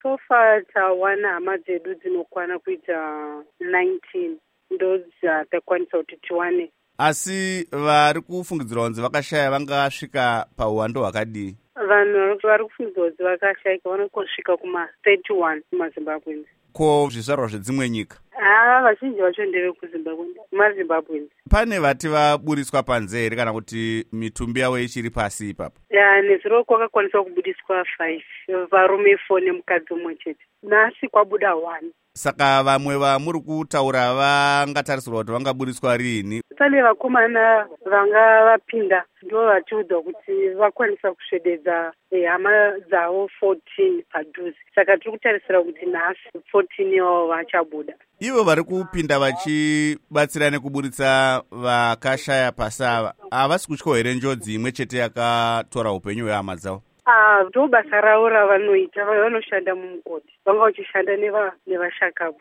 So far tawana hama dzedu dzinokwana kuita 19 ndo dzakakwanisa kuti tiwane. Asi vari kufungidzirwa kunzi vakashaya vangasvika pauwando hwakadii? Vanhu vari kufungidzirwa kuti vakashayika vanokosvika kuma-31 kumaZimbabweans. Ko zvizvarwa zvedzimwe nyika? Vazhinji vacho ndevekuZimbabwe, maZimbabweans. Pane vati vaburiswa panze here kana kuti mitumbi yavo ichiri pasi ipapo? Nezuro kwakakwanisa kubudiswa 5, varume 4 nemukadzi umwe chete. Nhasi kwabuda 1. Saka vamwe vamuri kutaura vangatarisirwa kuti vangaburiswa rini? Pane vakomana vanga vapinda ndo vachiudzwa kuti vakwanisa kusvededza hama dzavo 14 padhuze. Saka tiri kutarisira kuti nhasi 14 yavo vachabuda. Ivo vari kupinda vachibatsira nekuburitsa vakashaya pasi ava, havasi kutya here njodzi imwe chete yakatora upenyu hwehama dzavo? Ndo basa ravo ravanoita, vanoshanda mumugodhi, vanga vachishanda nevashakavu.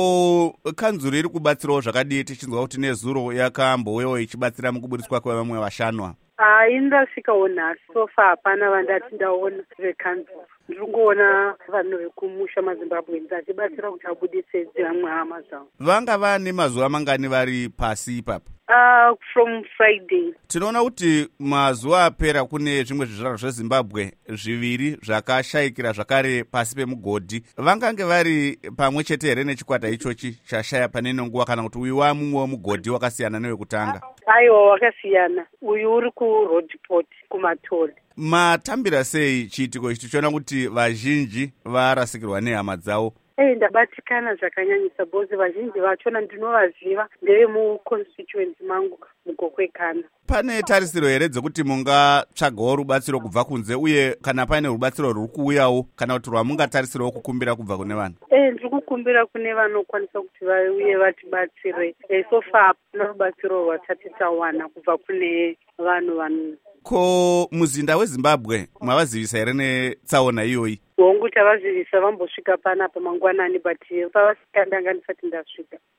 Ko kanzuro iri kubatsirawo zvakadii tichinzwa kuti nezuro yakambouyawo ichibatsira mukuburiswa kwevamwe vashanwa? Indasvikawo nhasi, sofa hapana vandati ndaona vekanzuro. Ndiri kungoona vanhu vekumusha maZimbabwe achibatsira kuti abudise dzimwe hama dzavo. Vanga vane mazuva mangani vari pasi ipapo? From Friday. Tinoona kuti mazuva apera kune zvimwe zvizvarwa zveZimbabwe 2 zvakashayikira zvakare pasi pemugodhi. Vangange vari pamwe chete here nechikwata ichochi chashaya pane nguva, kana kuti uyu wamumwe mugodhi wakasiyana newekutanga? Aiwa, wakasiyana. Uyu uri kuRoadport kumatoli. Matambira sei chiitiko ichi tichiona kuti vazhinji varasikirwa nehama dzavo? Ndabatikana zvakanyanyisa bhozi, vazhinji vachona ndinovaziva, ndeve muconstituency mangu muGokwekana. Pane tarisiro here dzekuti mungatsvagawo rubatsiro kubva kunze, uye kana paine rubatsiro ruri kuuyawo, kana kuti rwamungatarisirawo kukumbira kubva kune vanhu? Ndiri kukumbira kune vanokwanisa kuti vauye vatibatsire. So far hapana rubatsiro rwasati tawana kubva kune vanhu. Ko muzinda weZimbabwe mavazivisa here netsaona iyoyi? Hongu tavazivisa, vambosvika panapa mangwanani, but pavasikandanga ndisati ndasvika.